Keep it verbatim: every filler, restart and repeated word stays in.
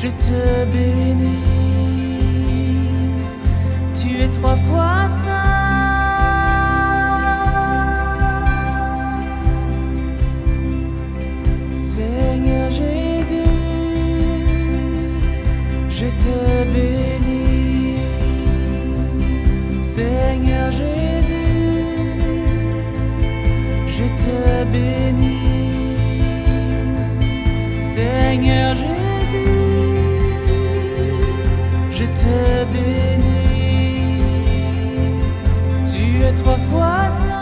je te bénis. Tu es trois fois saint, Seigneur Jésus, je te bénis. Seigneur Jésus, je te bénis. Seigneur Jésus, je te bénis. Tu es trois fois saint,